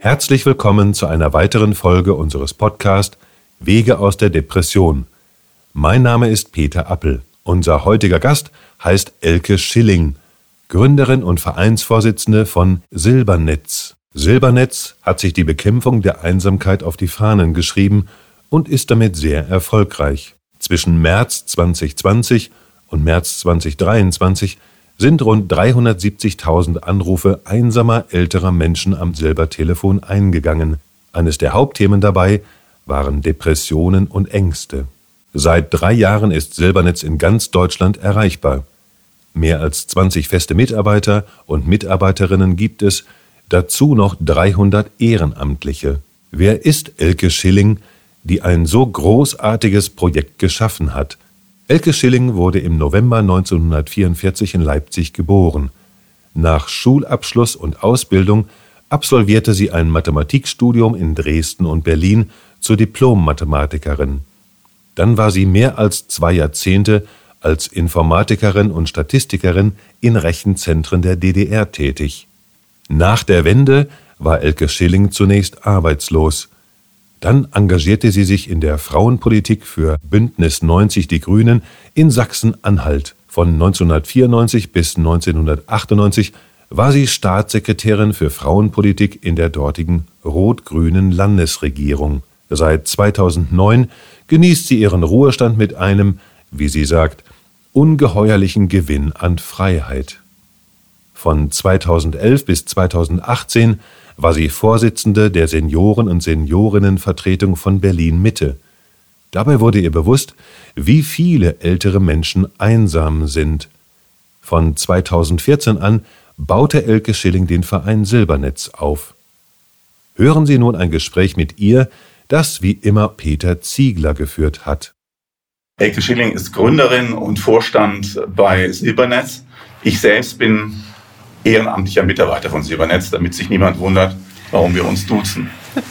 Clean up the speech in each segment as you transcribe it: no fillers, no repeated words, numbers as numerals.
Herzlich willkommen zu einer weiteren Folge unseres Podcasts Wege aus der Depression. Mein Name ist Peter Appel. Unser heutiger Gast heißt Elke Schilling, Gründerin und Vereinsvorsitzende von Silbernetz. Silbernetz hat sich die Bekämpfung der Einsamkeit auf die Fahnen geschrieben und ist damit sehr erfolgreich. Zwischen März 2020 und März 2023 sind rund 370.000 Anrufe einsamer älterer Menschen am Silbertelefon eingegangen. Eines der Hauptthemen dabei waren Depressionen und Ängste. Seit 3 Jahren ist Silbernetz in ganz Deutschland erreichbar. Mehr als 20 feste Mitarbeiter und Mitarbeiterinnen gibt es, dazu noch 300 Ehrenamtliche. Wer ist Elke Schilling, die ein so großartiges Projekt geschaffen hat? Elke Schilling wurde im November 1944 in Leipzig geboren. Nach Schulabschluss und Ausbildung absolvierte sie ein Mathematikstudium in Dresden und Berlin zur Diplom-Mathematikerin. Dann war sie mehr als 2 Jahrzehnte als Informatikerin und Statistikerin in Rechenzentren der DDR tätig. Nach der Wende war Elke Schilling zunächst arbeitslos. Dann engagierte sie sich in der Frauenpolitik für Bündnis 90 Die Grünen in Sachsen-Anhalt. Von 1994 bis 1998 war sie Staatssekretärin für Frauenpolitik in der dortigen rot-grünen Landesregierung. Seit 2009 genießt sie ihren Ruhestand mit einem, wie sie sagt, ungeheuerlichen Gewinn an Freiheit. Von 2011 bis 2018 war sie Vorsitzende der Senioren- und Seniorinnenvertretung von Berlin-Mitte. Dabei wurde ihr bewusst, wie viele ältere Menschen einsam sind. Von 2014 an baute Elke Schilling den Verein Silbernetz auf. Hören Sie nun ein Gespräch mit ihr, das wie immer Peter Ziegler geführt hat. Elke Schilling ist Gründerin und Vorstand bei Silbernetz. Ich selbst bin ehrenamtlicher Mitarbeiter von Silbernetz, damit sich niemand wundert, warum wir uns duzen.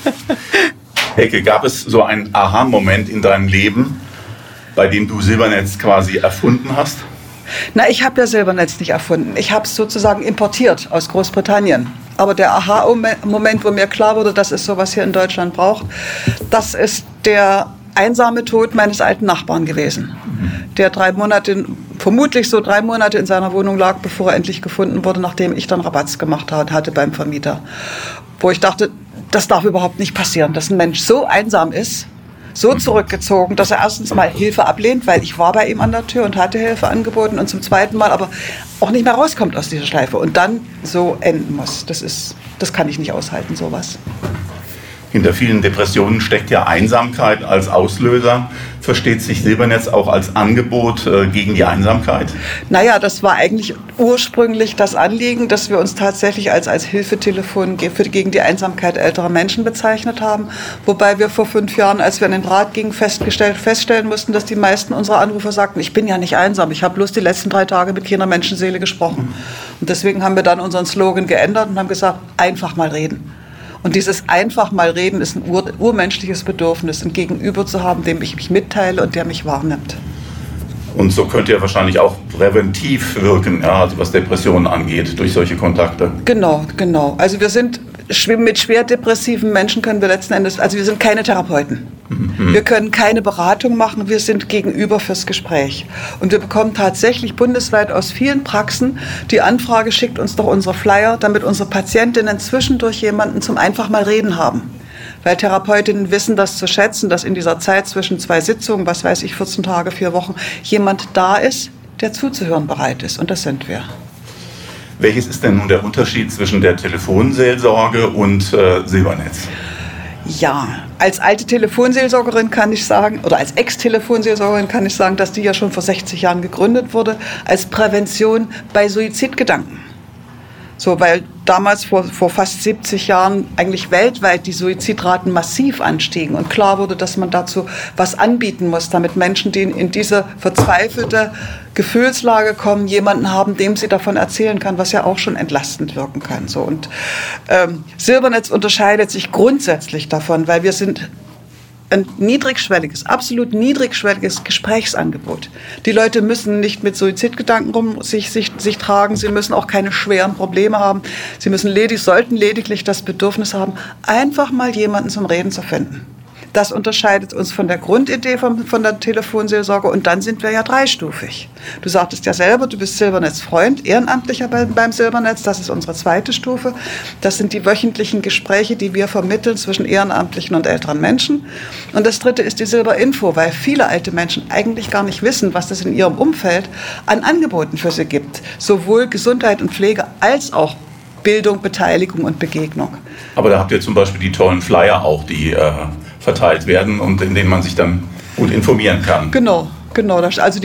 Elke, gab es so einen Aha-Moment in deinem Leben, bei dem du Silbernetz quasi erfunden hast? Na, ich habe ja Silbernetz nicht erfunden. Ich habe es sozusagen importiert aus Großbritannien. Aber der Aha-Moment, wo mir klar wurde, dass es sowas hier in Deutschland braucht, das ist der einsame Tod meines alten Nachbarn gewesen, der vermutlich so 3 Monate in seiner Wohnung lag, bevor er endlich gefunden wurde, nachdem ich dann Rabatz gemacht hatte beim Vermieter. Wo ich dachte, das darf überhaupt nicht passieren, dass ein Mensch so einsam ist, so zurückgezogen, dass er erstens mal Hilfe ablehnt, weil ich war bei ihm an der Tür und hatte Hilfe angeboten und zum zweiten Mal aber auch nicht mehr rauskommt aus dieser Schleife und dann so enden muss. Das kann ich nicht aushalten, sowas. Hinter vielen Depressionen steckt ja Einsamkeit als Auslöser. Versteht sich Silbernetz auch als Angebot gegen die Einsamkeit? Naja, das war eigentlich ursprünglich das Anliegen, dass wir uns tatsächlich als Hilfetelefon gegen die Einsamkeit älterer Menschen bezeichnet haben. Wobei wir vor 5 Jahren, als wir in den Rat gingen, feststellen mussten, dass die meisten unserer Anrufer sagten, ich bin ja nicht einsam, ich habe bloß die letzten 3 Tage mit keiner Menschenseele gesprochen. Und deswegen haben wir dann unseren Slogan geändert und haben gesagt, einfach mal reden. Und dieses einfach mal reden ist ein urmenschliches Bedürfnis, ein Gegenüber zu haben, dem ich mich mitteile und der mich wahrnimmt. Und so könnt ihr wahrscheinlich auch präventiv wirken, ja, also was Depressionen angeht, durch solche Kontakte. Genau. Also wir sind mit schwer depressiven Menschen können wir letzten Endes, also wir sind keine Therapeuten. Wir können keine Beratung machen, wir sind Gegenüber fürs Gespräch. Und wir bekommen tatsächlich bundesweit aus vielen Praxen die Anfrage, schickt uns doch unsere Flyer, damit unsere Patientinnen zwischendurch jemanden zum einfach mal reden haben. Weil Therapeutinnen wissen das zu schätzen, dass in dieser Zeit zwischen 2 Sitzungen, 14 Tage, 4 Wochen, jemand da ist, der zuzuhören bereit ist. Und das sind wir. Welches ist denn nun der Unterschied zwischen der Telefonseelsorge und Silbernetz? Ja, als alte Telefonseelsorgerin kann ich sagen, oder als Ex-Telefonseelsorgerin kann ich sagen, dass die ja schon vor 60 Jahren gegründet wurde, als Prävention bei Suizidgedanken. So, weil damals vor fast 70 Jahren eigentlich weltweit die Suizidraten massiv anstiegen und klar wurde, dass man dazu was anbieten muss, damit Menschen, die in diese verzweifelte Gefühlslage kommen, jemanden haben, dem sie davon erzählen kann, was ja auch schon entlastend wirken kann. So, und Silbernetz unterscheidet sich grundsätzlich davon, weil wir sind ein absolut niedrigschwelliges Gesprächsangebot. Die Leute müssen nicht mit Suizidgedanken sich tragen, sie müssen auch keine schweren Probleme haben, sie sollten lediglich das Bedürfnis haben, einfach mal jemanden zum Reden zu finden. Das unterscheidet uns von der Grundidee von der Telefonseelsorge und dann sind wir ja dreistufig. Du sagtest ja selber, du bist Silbernetz-Freund, Ehrenamtlicher beim Silbernetz, das ist unsere zweite Stufe. Das sind die wöchentlichen Gespräche, die wir vermitteln zwischen Ehrenamtlichen und älteren Menschen. Und das dritte ist die Silberinfo, weil viele alte Menschen eigentlich gar nicht wissen, was es in ihrem Umfeld an Angeboten für sie gibt. Sowohl Gesundheit und Pflege als auch Bildung, Beteiligung und Begegnung. Aber da habt ihr zum Beispiel die tollen Flyer auch, die verteilt werden und in denen man sich dann gut informieren kann. Genau. Also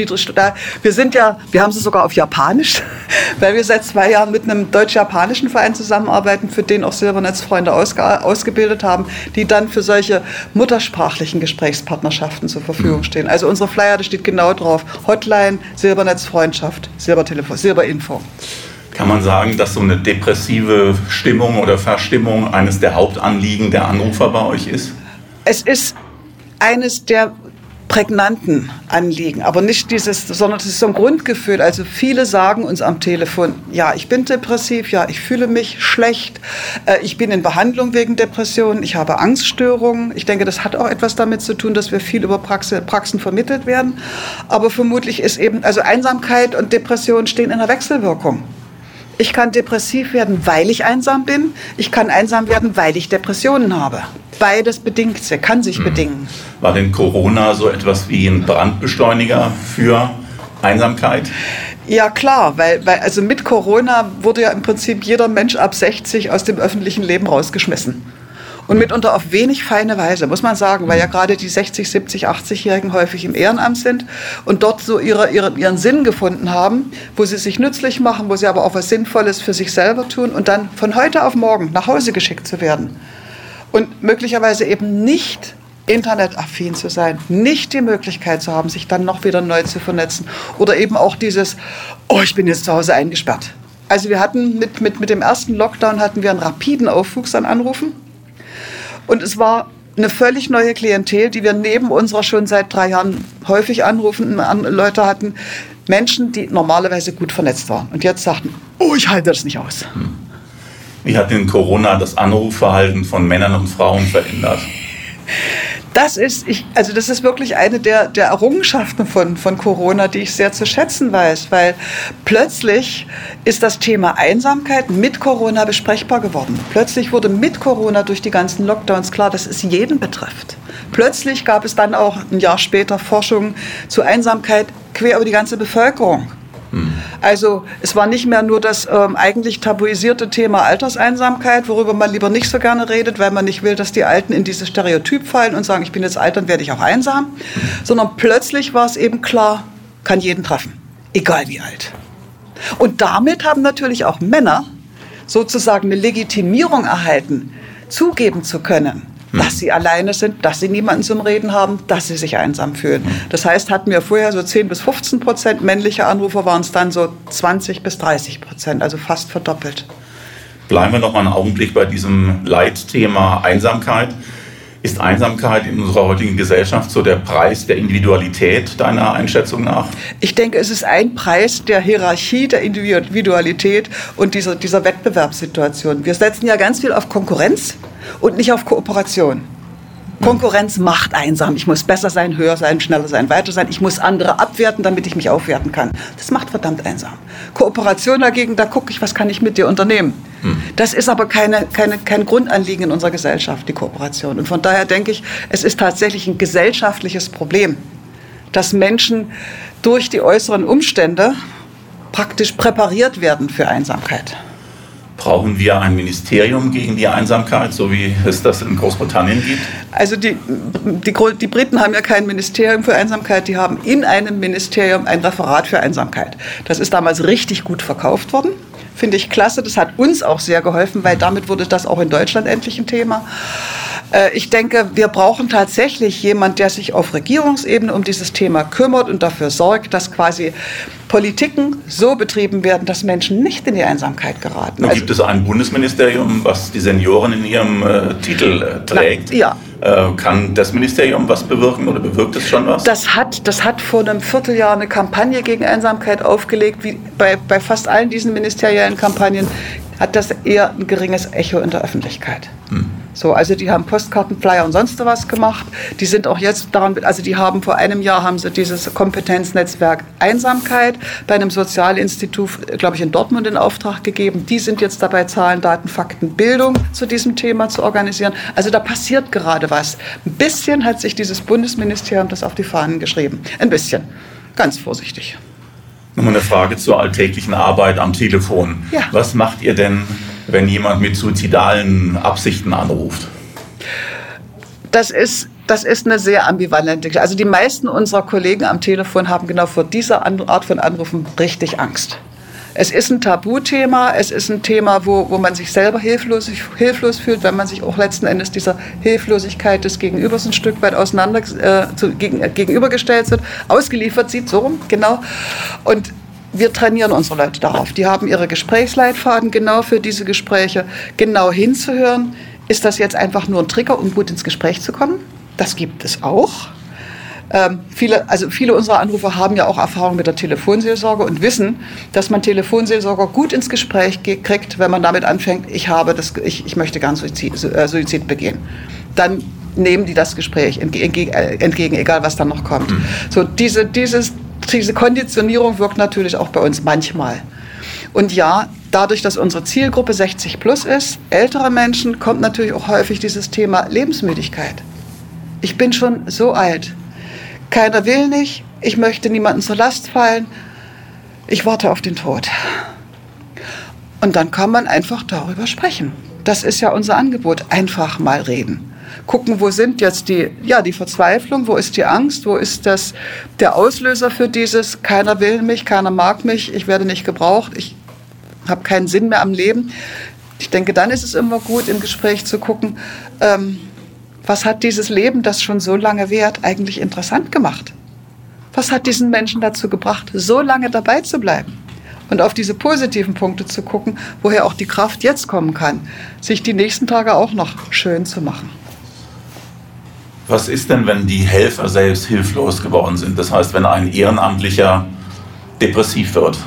wir haben sie sogar auf Japanisch, weil wir seit 2 Jahren mit einem deutsch-japanischen Verein zusammenarbeiten, für den auch Silbernetzfreunde ausgebildet haben, die dann für solche muttersprachlichen Gesprächspartnerschaften zur Verfügung stehen. Also unsere Flyer, da steht genau drauf: Hotline, Silbernetzfreundschaft, Silberinfo. Kann man sagen, dass so eine depressive Stimmung oder Verstimmung eines der Hauptanliegen der Anrufer bei euch ist? Es ist eines der prägnanten Anliegen, aber nicht sondern es ist so ein Grundgefühl. Also viele sagen uns am Telefon, ja, ich bin depressiv, ja, ich fühle mich schlecht, ich bin in Behandlung wegen Depressionen, ich habe Angststörungen. Ich denke, das hat auch etwas damit zu tun, dass wir viel über Praxen vermittelt werden. Aber vermutlich ist also Einsamkeit und Depression stehen in einer Wechselwirkung. Ich kann depressiv werden, weil ich einsam bin. Ich kann einsam werden, weil ich Depressionen habe. Beides kann sich bedingen. War denn Corona so etwas wie ein Brandbeschleuniger für Einsamkeit? Ja klar, weil also mit Corona wurde ja im Prinzip jeder Mensch ab 60 aus dem öffentlichen Leben rausgeschmissen. Und mitunter auf wenig feine Weise, muss man sagen, weil ja gerade die 60, 70, 80-Jährigen häufig im Ehrenamt sind und dort so ihren Sinn gefunden haben, wo sie sich nützlich machen, wo sie aber auch was Sinnvolles für sich selber tun und dann von heute auf morgen nach Hause geschickt zu werden. Und möglicherweise eben nicht internetaffin zu sein, nicht die Möglichkeit zu haben, sich dann noch wieder neu zu vernetzen oder eben auch dieses, ich bin jetzt zu Hause eingesperrt. Also wir hatten mit dem ersten Lockdown hatten wir einen rapiden Aufwuchs an Anrufen. Und es war eine völlig neue Klientel, die wir neben unserer schon seit 3 Jahren häufig anrufenden Leute hatten. Menschen, die normalerweise gut vernetzt waren und jetzt sagten, ich halte das nicht aus. Wie hat denn Corona das Anrufverhalten von Männern und Frauen verändert? Das ist wirklich eine der Errungenschaften von Corona, die ich sehr zu schätzen weiß, weil plötzlich ist das Thema Einsamkeit mit Corona besprechbar geworden. Plötzlich wurde mit Corona durch die ganzen Lockdowns klar, dass es jeden betrifft. Plötzlich gab es dann auch ein Jahr später Forschung zu Einsamkeit quer über die ganze Bevölkerung. Also es war nicht mehr nur das eigentlich tabuisierte Thema Alterseinsamkeit, worüber man lieber nicht so gerne redet, weil man nicht will, dass die Alten in dieses Stereotyp fallen und sagen, ich bin jetzt alt, dann werde ich auch einsam. Sondern plötzlich war es eben klar, kann jeden treffen, egal wie alt. Und damit haben natürlich auch Männer sozusagen eine Legitimierung erhalten, zugeben zu können, dass sie alleine sind, dass sie niemanden zum Reden haben, dass sie sich einsam fühlen. Das heißt, hatten wir vorher so 10-15% männliche Anrufer, waren es dann so 20-30%, also fast verdoppelt. Bleiben wir noch mal einen Augenblick bei diesem Leitthema Einsamkeit. Ist Einsamkeit in unserer heutigen Gesellschaft so der Preis der Individualität deiner Einschätzung nach? Ich denke, es ist ein Preis der Hierarchie, der Individualität und dieser Wettbewerbssituation. Wir setzen ja ganz viel auf Konkurrenz und nicht auf Kooperation. Konkurrenz macht einsam. Ich muss besser sein, höher sein, schneller sein, weiter sein. Ich muss andere abwerten, damit ich mich aufwerten kann. Das macht verdammt einsam. Kooperation dagegen, da gucke ich, was kann ich mit dir unternehmen. Das ist aber kein Grundanliegen in unserer Gesellschaft, die Kooperation. Und von daher denke ich, es ist tatsächlich ein gesellschaftliches Problem, dass Menschen durch die äußeren Umstände praktisch präpariert werden für Einsamkeit. Brauchen wir ein Ministerium gegen die Einsamkeit, so wie es das in Großbritannien gibt? Also die Briten haben ja kein Ministerium für Einsamkeit, die haben in einem Ministerium ein Referat für Einsamkeit. Das ist damals richtig gut verkauft worden. Finde ich klasse, das hat uns auch sehr geholfen, weil damit wurde das auch in Deutschland endlich ein Thema. Ich denke, wir brauchen tatsächlich jemanden, der sich auf Regierungsebene um dieses Thema kümmert und dafür sorgt, dass quasi Politiken so betrieben werden, dass Menschen nicht in die Einsamkeit geraten. Nun gibt es ein Bundesministerium, was die Senioren in ihrem Titel trägt. Ja. Kann das Ministerium was bewirken oder bewirkt es schon was? Das hat vor einem Vierteljahr eine Kampagne gegen Einsamkeit aufgelegt. Wie bei fast allen diesen ministeriellen Kampagnen hat das eher ein geringes Echo in der Öffentlichkeit. So, also die haben Postkarten, Flyer und sonst was gemacht. Die sind auch jetzt daran, also die haben vor einem Jahr haben sie dieses Kompetenznetzwerk Einsamkeit bei einem Sozialinstitut, glaube ich, in Dortmund in Auftrag gegeben. Die sind jetzt dabei, Zahlen, Daten, Fakten, Bildung zu diesem Thema zu organisieren. Also da passiert gerade was. Ein bisschen hat sich dieses Bundesministerium das auf die Fahnen geschrieben. Ein bisschen. Ganz vorsichtig. Nochmal eine Frage zur alltäglichen Arbeit am Telefon. Ja. Was macht ihr denn, wenn jemand mit suizidalen Absichten anruft? Das ist eine sehr ambivalente Geschichte. Also die meisten unserer Kollegen am Telefon haben genau vor dieser Art von Anrufen richtig Angst. Es ist ein Tabuthema, es ist ein Thema, wo man sich selber hilflos fühlt, wenn man sich auch letzten Endes dieser Hilflosigkeit des Gegenübers ein Stück weit gegenübergestellt wird, ausgeliefert sieht, so rum, genau. Und wir trainieren unsere Leute darauf. Die haben ihre Gesprächsleitfaden genau für diese Gespräche, genau hinzuhören. Ist das jetzt einfach nur ein Trigger, um gut ins Gespräch zu kommen? Das gibt es auch. Viele unserer Anrufer haben ja auch Erfahrung mit der Telefonseelsorge und wissen, dass man Telefonseelsorger gut ins Gespräch kriegt, wenn man damit anfängt, ich möchte gern Suizid begehen. Dann nehmen die das Gespräch entgegen, egal was dann noch kommt. So, diese Konditionierung wirkt natürlich auch bei uns manchmal. Und ja, dadurch, dass unsere Zielgruppe 60 plus ist, ältere Menschen, kommt natürlich auch häufig dieses Thema Lebensmüdigkeit. Ich bin schon so alt. Keiner will nicht, ich möchte niemandem zur Last fallen, ich warte auf den Tod. Und dann kann man einfach darüber sprechen. Das ist ja unser Angebot, einfach mal reden. Gucken, wo sind jetzt die Verzweiflung, wo ist die Angst, wo ist der Auslöser für dieses, keiner will mich, keiner mag mich, ich werde nicht gebraucht, ich habe keinen Sinn mehr am Leben. Ich denke, dann ist es immer gut, im Gespräch zu gucken, was hat dieses Leben, das schon so lange währt, eigentlich interessant gemacht? Was hat diesen Menschen dazu gebracht, so lange dabei zu bleiben? Und auf diese positiven Punkte zu gucken, woher auch die Kraft jetzt kommen kann, sich die nächsten Tage auch noch schön zu machen. Was ist denn, wenn die Helfer selbst hilflos geworden sind? Das heißt, wenn ein Ehrenamtlicher depressiv wird?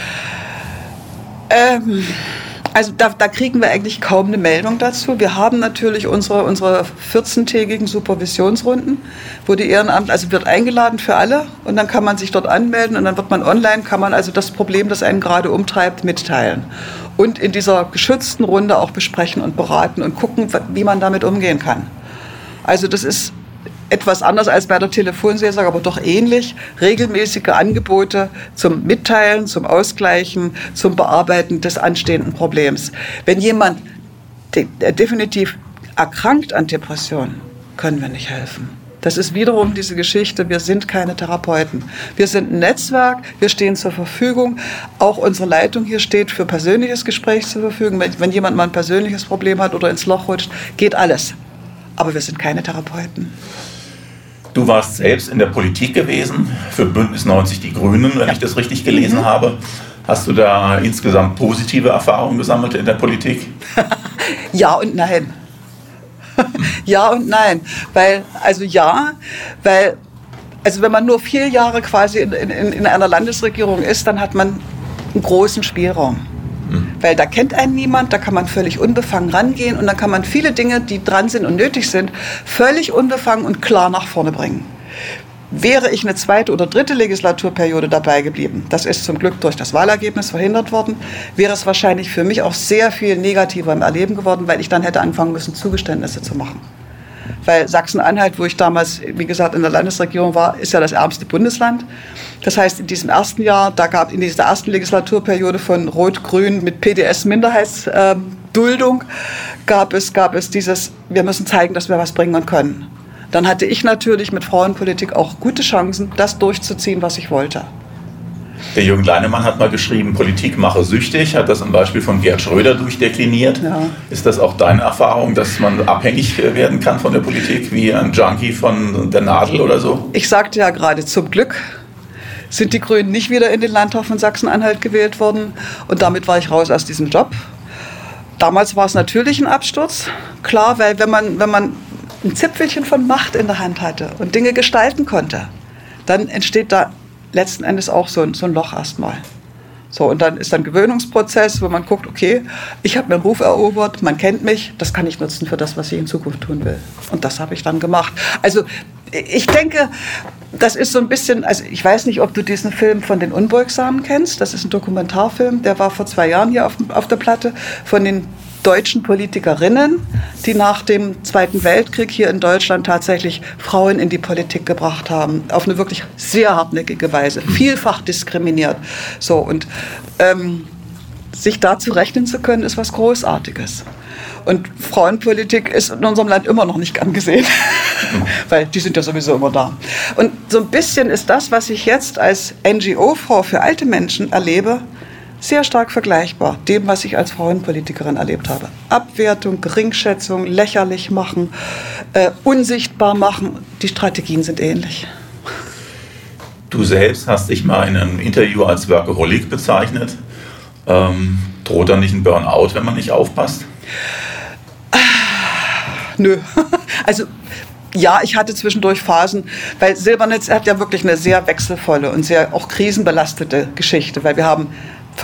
Also da kriegen wir eigentlich kaum eine Meldung dazu. Wir haben natürlich unsere 14-tägigen Supervisionsrunden, wo die Ehrenamt, also wird eingeladen für alle und dann kann man sich dort anmelden und dann wird man online, kann man also das Problem, das einen gerade umtreibt, mitteilen. Und in dieser geschützten Runde auch besprechen und beraten und gucken, wie man damit umgehen kann. Also das ist etwas anders als bei der Telefonseelsorge, aber doch ähnlich. Regelmäßige Angebote zum Mitteilen, zum Ausgleichen, zum Bearbeiten des anstehenden Problems. Wenn jemand definitiv erkrankt an Depressionen, können wir nicht helfen. Das ist wiederum diese Geschichte, wir sind keine Therapeuten. Wir sind ein Netzwerk, wir stehen zur Verfügung. Auch unsere Leitung hier steht für persönliches Gespräch zur Verfügung. Wenn jemand mal ein persönliches Problem hat oder ins Loch rutscht, geht alles. Aber wir sind keine Therapeuten. Du warst selbst in der Politik gewesen, für Bündnis 90 Die Grünen, wenn ich das richtig gelesen habe. Hast du da insgesamt positive Erfahrungen gesammelt in der Politik? Ja und nein. Ja und nein. Weil wenn man nur 4 Jahre quasi in einer Landesregierung ist, dann hat man einen großen Spielraum. Weil da kennt einen niemand, da kann man völlig unbefangen rangehen und dann kann man viele Dinge, die dran sind und nötig sind, völlig unbefangen und klar nach vorne bringen. Wäre ich eine 2. oder 3. Legislaturperiode dabei geblieben, das ist zum Glück durch das Wahlergebnis verhindert worden, wäre es wahrscheinlich für mich auch sehr viel negativer im Erleben geworden, weil ich dann hätte anfangen müssen, Zugeständnisse zu machen. Weil Sachsen-Anhalt, wo ich damals, wie gesagt, in der Landesregierung war, ist ja das ärmste Bundesland. Das heißt, in diesem ersten Jahr, in dieser ersten Legislaturperiode von Rot-Grün mit PDS-Minderheitsduldung, gab es dieses, wir müssen zeigen, dass wir was bringen und können. Dann hatte ich natürlich mit Frauenpolitik auch gute Chancen, das durchzuziehen, was ich wollte. Der Jürgen Leinemann hat mal geschrieben, Politik mache süchtig, hat das am Beispiel von Gerd Schröder durchdekliniert. Ja. Ist das auch deine Erfahrung, dass man abhängig werden kann von der Politik, wie ein Junkie von der Nadel oder so? Ich sagte ja gerade, zum Glück sind die Grünen nicht wieder in den Landtag von Sachsen-Anhalt gewählt worden und damit war ich raus aus diesem Job. Damals war es natürlich ein Absturz, klar, weil wenn man ein Zipfelchen von Macht in der Hand hatte und Dinge gestalten konnte, dann entsteht da letzten Endes auch so ein Loch erstmal. So, und dann ist ein Gewöhnungsprozess, wo man guckt, okay, ich habe mir einen Ruf erobert, man kennt mich, das kann ich nutzen für das, was ich in Zukunft tun will. Und das habe ich dann gemacht. Also ich denke, das ist so ein bisschen, also ich weiß nicht, ob du diesen Film von den Unbeugsamen kennst, das ist ein Dokumentarfilm, der war vor 2 Jahren hier auf der Platte, von den deutschen Politikerinnen, die nach dem Zweiten Weltkrieg hier in Deutschland tatsächlich Frauen in die Politik gebracht haben, auf eine wirklich sehr hartnäckige Weise, vielfach diskriminiert. So, und sich dazu rechnen zu können, ist was Großartiges. Und Frauenpolitik ist in unserem Land immer noch nicht gern gesehen, weil die sind ja sowieso immer da. Und so ein bisschen ist das, was ich jetzt als NGO-Frau für alte Menschen erlebe, sehr stark vergleichbar dem, was ich als Frauenpolitikerin erlebt habe. Abwertung, Geringschätzung, lächerlich machen, unsichtbar machen. Die Strategien sind ähnlich. Du selbst hast dich mal in einem Interview als Workaholic bezeichnet. Droht da nicht ein Burnout, wenn man nicht aufpasst? Nö. Also ja, ich hatte zwischendurch Phasen, weil Silbernetz hat ja wirklich eine sehr wechselvolle und sehr auch krisenbelastete Geschichte, weil wir haben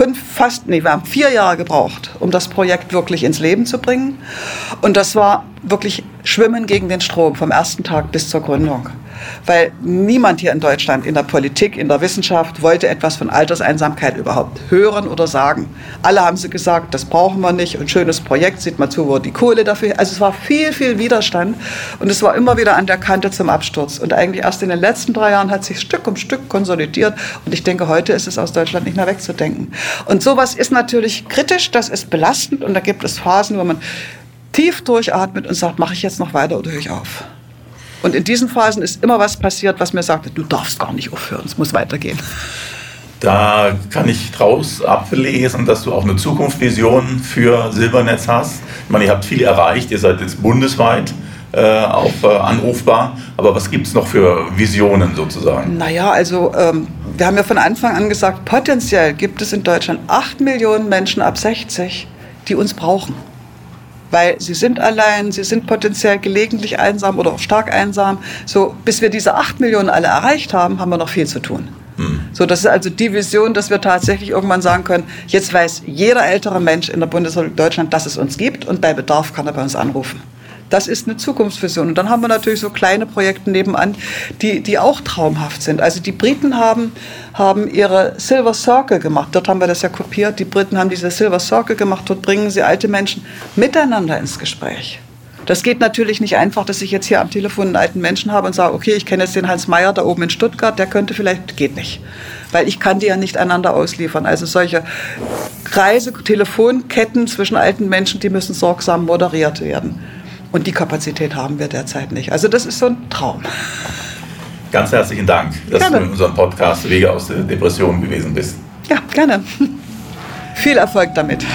4 Jahre gebraucht, um das Projekt wirklich ins Leben zu bringen. Und das war wirklich Schwimmen gegen den Strom vom ersten Tag bis zur Gründung. Weil niemand hier in Deutschland, in der Politik, in der Wissenschaft, wollte etwas von Alterseinsamkeit überhaupt hören oder sagen. Alle haben sie gesagt, das brauchen wir nicht und schönes Projekt, sieht mal zu, wo die Kohle dafür. Also es war viel, viel Widerstand und es war immer wieder an der Kante zum Absturz. Und eigentlich erst in den letzten 3 Jahren hat sich Stück um Stück konsolidiert und ich denke, heute ist es aus Deutschland nicht mehr wegzudenken. Und sowas ist natürlich kritisch, das ist belastend und da gibt es Phasen, wo man tief durchatmet und sagt, mache ich jetzt noch weiter oder höre ich auf? Und in diesen Phasen ist immer was passiert, was mir sagt, du darfst gar nicht aufhören, es muss weitergehen. Da kann ich draus ablesen, dass du auch eine Zukunftsvision für Silbernetz hast. Ich meine, ihr habt viel erreicht, ihr seid jetzt bundesweit auch anrufbar. Aber was gibt es noch für Visionen sozusagen? Naja, also wir haben ja von Anfang an gesagt, potenziell gibt es in Deutschland 8 Millionen Menschen ab 60, die uns brauchen. Weil sie sind allein, sie sind potenziell gelegentlich einsam oder auch stark einsam. So, bis wir diese 8 Millionen alle erreicht haben, haben wir noch viel zu tun. So, das ist also die Vision, dass wir tatsächlich irgendwann sagen können, jetzt weiß jeder ältere Mensch in der Bundesrepublik Deutschland, dass es uns gibt und bei Bedarf kann er bei uns anrufen. Das ist eine Zukunftsvision. Und dann haben wir natürlich so kleine Projekte nebenan, die auch traumhaft sind. Also die Briten haben ihre Silver Circle gemacht. Dort haben wir das ja kopiert. Die Briten haben diese Silver Circle gemacht. Dort bringen sie alte Menschen miteinander ins Gespräch. Das geht natürlich nicht einfach, dass ich jetzt hier am Telefon einen alten Menschen habe und sage, okay, ich kenne jetzt den Hans Meyer da oben in Stuttgart, der könnte vielleicht, geht nicht. Weil ich kann die ja nicht einander ausliefern. Also solche Kreise, Telefonketten zwischen alten Menschen, die müssen sorgsam moderiert werden. Und die Kapazität haben wir derzeit nicht. Also das ist so ein Traum. Ganz herzlichen Dank, dass du in unserem Podcast Wege aus der Depression gewesen bist. Ja, gerne. Viel Erfolg damit.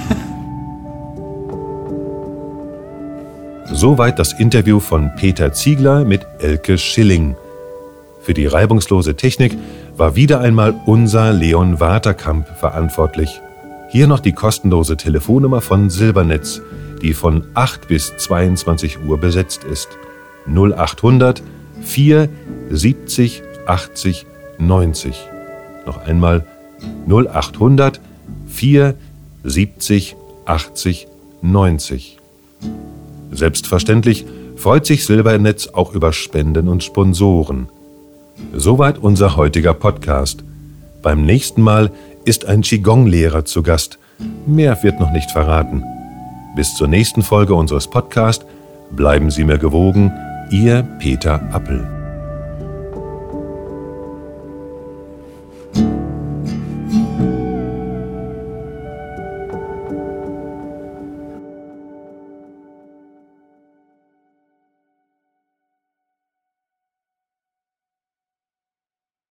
Soweit das Interview von Peter Ziegler mit Elke Schilling. Für die reibungslose Technik war wieder einmal unser Leon Waterkamp verantwortlich. Hier noch die kostenlose Telefonnummer von Silbernetz, die von 8 bis 22 Uhr besetzt ist. 0800 4 70 80 90. Noch einmal 0800 4 70 80 90. Selbstverständlich freut sich Silbernetz auch über Spenden und Sponsoren. Soweit unser heutiger Podcast. Beim nächsten Mal ist ein Qigong-Lehrer zu Gast. Mehr wird noch nicht verraten. Bis zur nächsten Folge unseres Podcasts bleiben Sie mir gewogen, Ihr Peter Appel.